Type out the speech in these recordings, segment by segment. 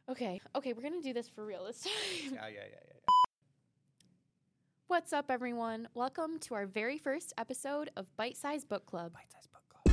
Okay, we're going to do this for real this time. Yeah. What's up, everyone? Welcome to our very first episode of Bite Size Book Club. Bite-sized book club.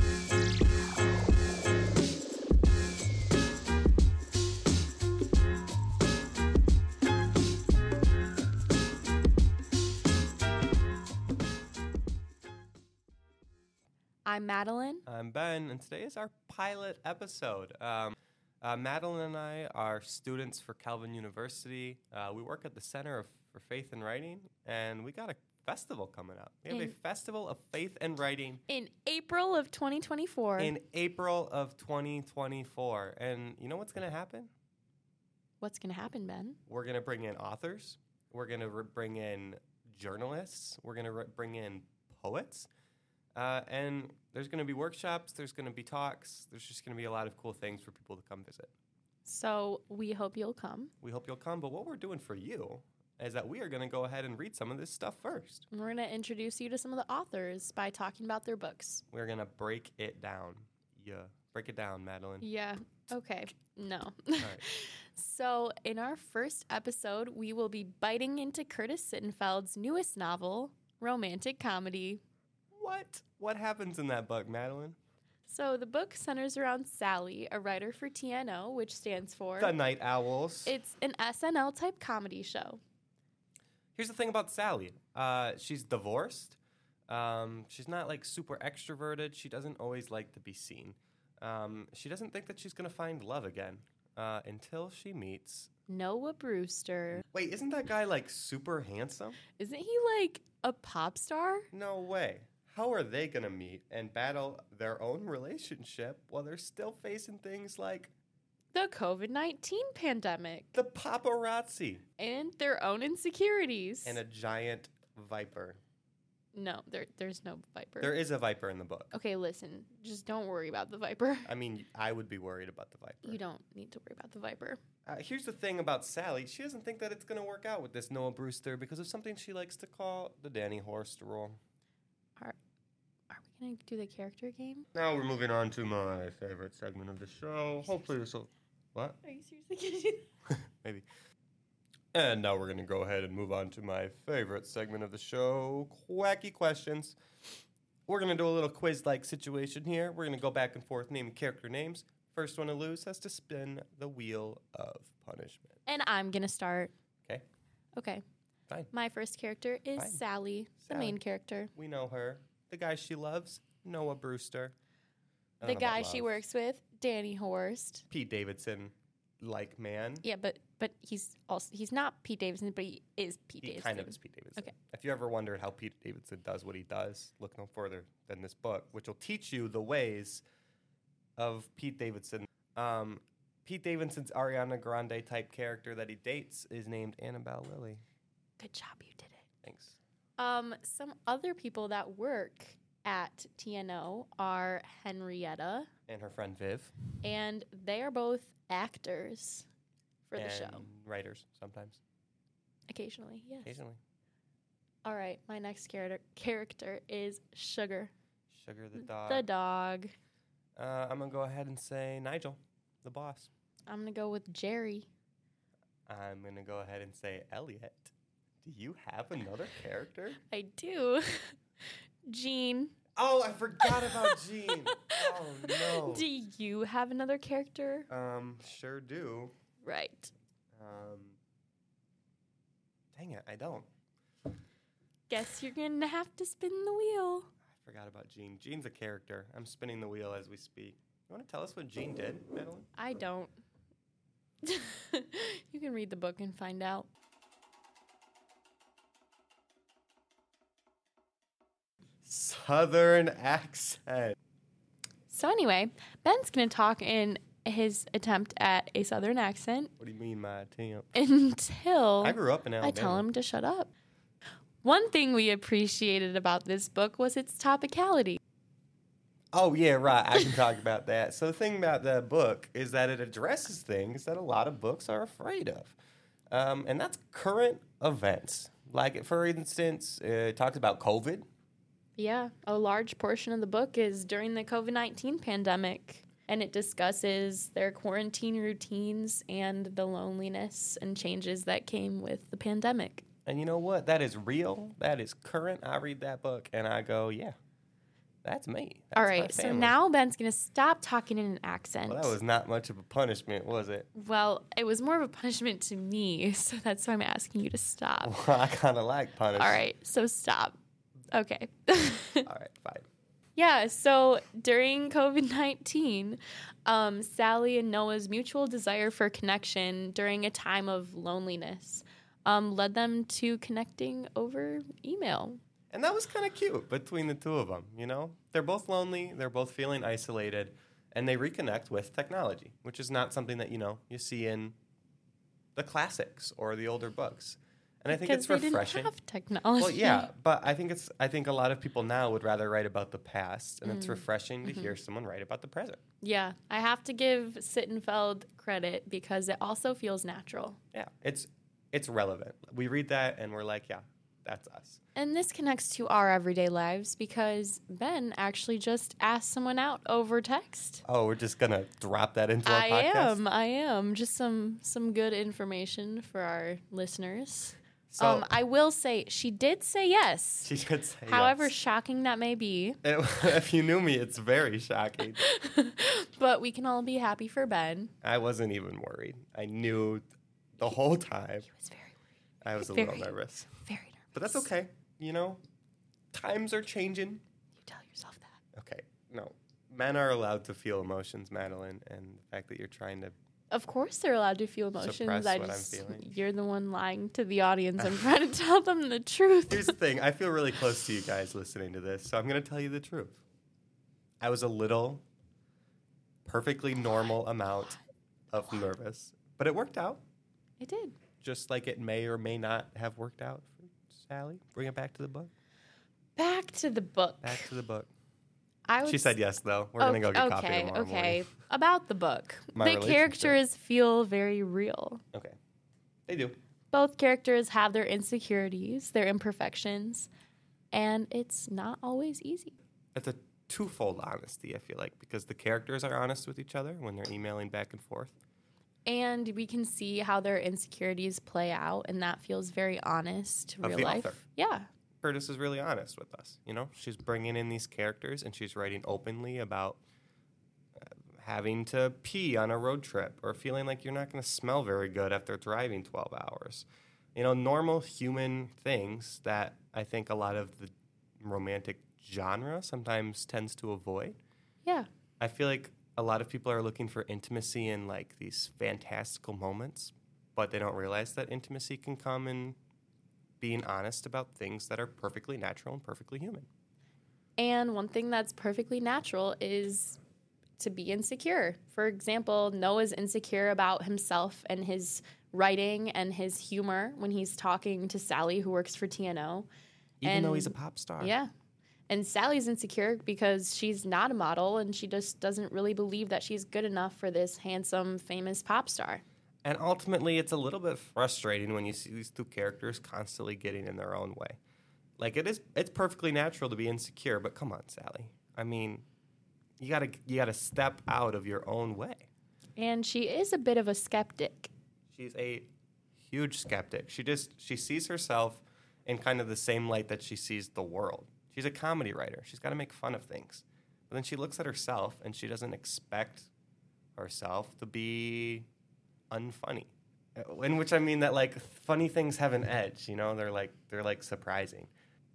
I'm Madeline. I'm Ben, and today is our pilot episode. Madeline and I are students for Calvin University. We work at the Center for Faith and Writing, and we got a festival coming up. We have a Festival of Faith and Writing In April of 2024. in April of 2024. And you know what's going to happen? What's going to happen, Ben? We're going to bring in authors. We're going to bring in journalists. We're going to bring in poets. And there's going to be workshops. There's going to be talks. There's just going to be a lot of cool things for people to come visit. So we hope you'll come. We hope you'll come. But what we're doing for you is that we are going to go ahead and read some of this stuff first. We're going to introduce you to some of the authors by talking about their books. We're going to break it down. Yeah. Break it down, Madeline. Yeah. Okay. No. All right. So in our first episode, we will be biting into Curtis Sittenfeld's newest novel, romantic comedy. What? What happens in that book, Madeline? So the book centers around Sally, a writer for TNO, which stands for... The Night Owls. It's an SNL-type comedy show. Here's the thing about Sally. She's divorced. She's not, like, super extroverted. She doesn't always like to be seen. She doesn't think that she's going to find love again until she meets... Noah Brewster. Wait, isn't that guy, like, super handsome? Isn't he, like, a pop star? No way. How are they going to meet and battle their own relationship while they're still facing things like The COVID-19 pandemic. the paparazzi And their own insecurities. and a giant viper? No, there's no viper. There is a viper in the book. Okay, listen. Just don't worry about the viper. I mean, I would be worried about the viper. You don't need to worry about the viper. Here's the thing about Sally. She doesn't think that it's going to work out with this Noah Brewster because of something she likes to call the Danny Horst rule. Are we going to do the character game? Now we're moving on to my favorite segment of the show. Hopefully this will... What? Are you seriously going to do that? Maybe. And now we're going to go ahead and move on to my favorite segment of the show, Quacky Questions. We're going to do a little quiz-like situation here. We're going to go back and forth naming character names. First one to lose has to spin the wheel of punishment. And I'm going to start. Okay. Okay. Fine. My first character is Fine. Sally, the Sally. main character. We know her. The guy she loves, Noah Brewster. I The don't know about guy she love. works with, Danny Horst. Pete Davidson, like man. Yeah, but he's not Pete Davidson, but he is Pete He Davidson. kind of is Pete Davidson. Okay. If you ever wondered how Pete Davidson does what he does, look no further than this book, which will teach you the ways of Pete Davidson. Pete Davidson's Ariana Grande type character that he dates is named Annabelle Lilly. Good job, you did it. Thanks. Some other people that work at TNO are Henrietta, And her friend Viv. and they are both actors for the and show. writers sometimes. Occasionally, yes. Occasionally. All right, my next character is Sugar, Sugar the dog. the dog. I'm going to go ahead and say Nigel, the boss. I'm going to go with Jerry. I'm going to go ahead and say Elliot. Do you have another character? I do. Jean. Oh, I forgot about Jean. Oh, no. Do you have another character? Sure do. Right. Dang it, I don't. Guess you're going to have to spin the wheel. I forgot about Jean. Jean's a character. I'm spinning the wheel as we speak. You want to tell us what Jean did, Madeline? I don't. You can read the book and find out. Southern accent. So anyway, Ben's going to talk in his attempt at a Southern accent What do you mean, my attempt? until I grew up in Alabama. I tell him to shut up. One thing we appreciated about this book was its topicality. Oh, yeah, right. I can talk about that. So the thing about the book is that it addresses things that a lot of books are afraid of. And that's current events. Like, for instance, it talks about COVID. Yeah, a large portion of the book is during the COVID-19 pandemic. and it discusses their quarantine routines and the loneliness and changes that came with the pandemic. And you know what? That is real. That is current. I read that book and I go, yeah, that's me. That's All my right, so family. now Ben's going to stop talking in an accent. Well, that was not much of a punishment, was it? Well, it was more of a punishment to me, so that's why I'm asking you to stop. Well, I kind of like punishment. All right, so stop. Okay. All right, fine. Yeah, so during COVID-19, Sally and Noah's mutual desire for connection during a time of loneliness led them to connecting over email. And that was kind of cute between the two of them, you know? They're both lonely, they're both feeling isolated, and they reconnect with technology, which is not something that, you see in the classics or the older books. And I think it's refreshing. Because they didn't have technology. Well, yeah, but I think a lot of people now would rather write about the past, and it's refreshing to hear someone write about the present. Yeah, I have to give Sittenfeld credit because it also feels natural. Yeah, it's relevant. We read that and we're like, yeah, that's us. And this connects to our everyday lives because Ben actually just asked someone out over text. Oh, we're just going to drop that into our podcast? I am. Just some good information for our listeners. So, I will say, she did say yes. She did say However yes. shocking that may be. If you knew me, it's very shocking. But we can all be happy for Ben. I wasn't even worried. I knew the whole time. He was very worried. I was a little nervous. Very nervous. But that's okay. Times are changing. You tell yourself that. Okay, no. Men are allowed to feel emotions, Madeline, and the fact that you're trying to Of course they're allowed to feel emotions. suppress what I'm feeling. You're the one lying to the audience. I'm trying to tell them the truth. Here's the thing. I feel really close to you guys listening to this, so I'm going to tell you the truth. I was a little, perfectly normal amount of nervous, but it worked out, It did. just like it may or may not have worked out for Sally. Bring it back to the book. Back to the book. Back to the book. I would She said yes, though. We're going to go get coffee tomorrow Okay. morning. About the book. My The relationship. characters feel very real. Okay. They do. Both characters have their insecurities, their imperfections, and it's not always easy. It's a twofold honesty, I feel like, because the characters are honest with each other when they're emailing back and forth. And we can see how their insecurities play out, and that feels very honest to Of real the life. author. Yeah. Curtis is really honest with us. She's bringing in these characters and she's writing openly about having to pee on a road trip or feeling like you're not going to smell very good after driving 12 hours. Normal human things that I think a lot of the romantic genre sometimes tends to avoid. Yeah. I feel like a lot of people are looking for intimacy in like these fantastical moments, but they don't realize that intimacy can come in being honest about things that are perfectly natural and perfectly human. And one thing that's perfectly natural is to be insecure. For example, Noah's insecure about himself and his writing and his humor when he's talking to Sally, who works for TNO. Even though he's a pop star. Yeah. And Sally's insecure because she's not a model and she just doesn't really believe that she's good enough for this handsome, famous pop star. And ultimately, it's a little bit frustrating when you see these two characters constantly getting in their own way. Like, it's perfectly natural to be insecure, but come on, Sally. I mean, you gotta step out of your own way. And she is a bit of a skeptic. She's a huge skeptic. She sees herself in kind of the same light that she sees the world. She's a comedy writer. She's got to make fun of things. But then she looks at herself, and she doesn't expect herself to be unfunny. In which I mean that, like, funny things have an edge, They're like surprising.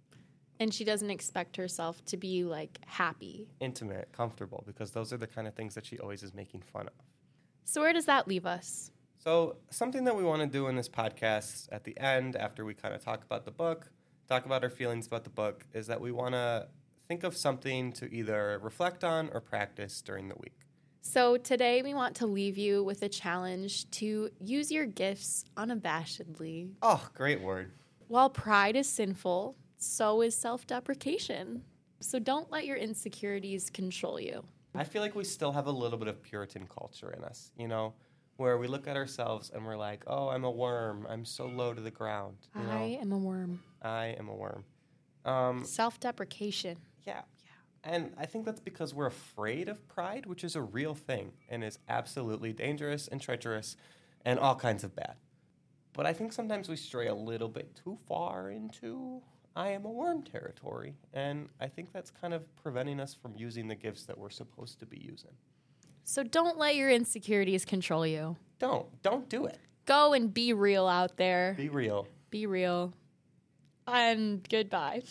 And she doesn't expect herself to be, like, happy. Intimate, comfortable, because those are the kind of things that she always is making fun of. So where does that leave us? So something that we want to do in this podcast at the end, after we kind of talk about the book, talk about our feelings about the book, is that we want to think of something to either reflect on or practice during the week. So today we want to leave you with a challenge to use your gifts unabashedly. Oh, great word. While pride is sinful, so is self-deprecation. So don't let your insecurities control you. I feel like we still have a little bit of Puritan culture in us, where we look at ourselves and we're like, oh, I'm a worm. I'm so low to the ground. I am a worm. I am a worm. Self-deprecation. Yeah. And I think that's because we're afraid of pride, which is a real thing and is absolutely dangerous and treacherous and all kinds of bad. But I think sometimes we stray a little bit too far into I am a worm territory. And I think that's kind of preventing us from using the gifts that we're supposed to be using. So don't let your insecurities control you. Don't do it. Go and be real out there. Be real. Be real. And goodbye.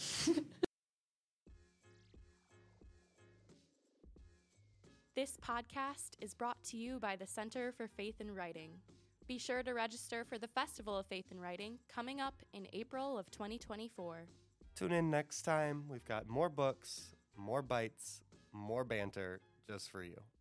This podcast is brought to you by the Center for Faith in Writing. Be sure to register for the Festival of Faith in Writing coming up in April of 2024. Tune in next time. We've got more books, more bites, more banter just for you.